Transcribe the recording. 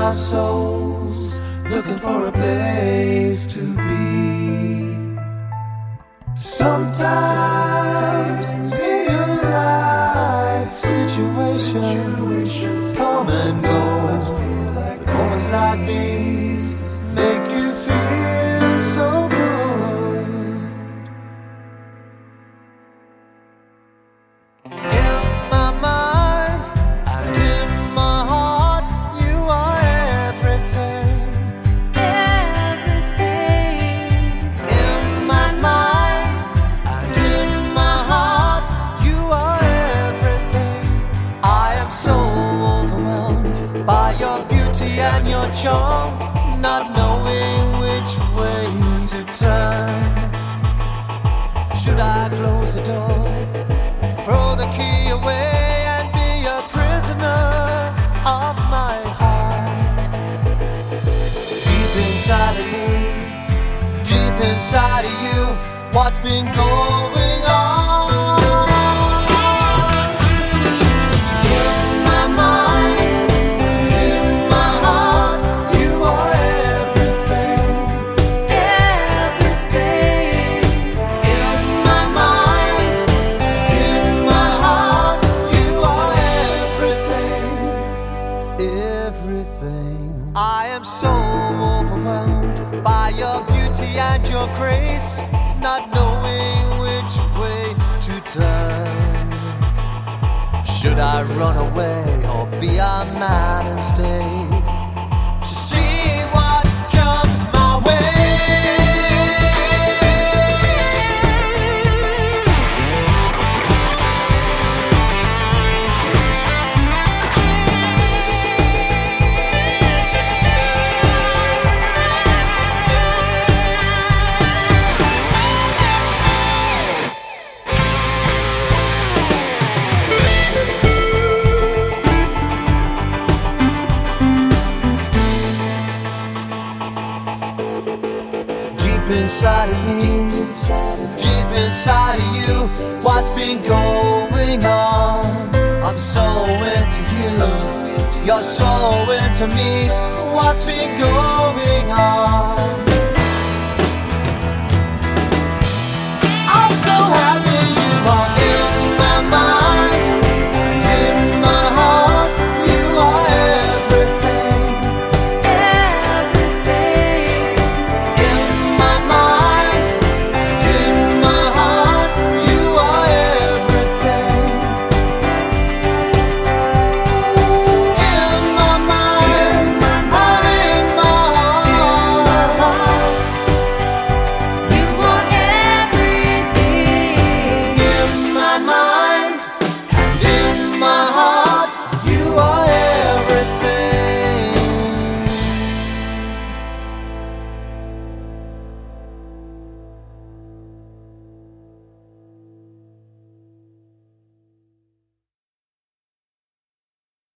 our souls, looking for a place to be. Sometimes in your life situations come and go, but moments like these make you feel so good. In my mind and in my heart, you are everything. Everything. In my mind and in my heart, you are everything. I am so overwhelmed by your beauty and your charm, not knowing which way to turn. Should I close the door, throw the key away, and be a prisoner of my heart? Deep inside of me, deep inside of you, what's been going on? In my mind and in my heart, you are everything. Everything. In my mind and in my heart, you are everything. Everything. I am so overwhelmed by your beauty and your grace, not knowing which way to turn. Should I run away or be a man and stay? See what comes my way. Deep inside of me, deep inside of you, what's been going on? I'm so into you, you're so into me, what's been going on?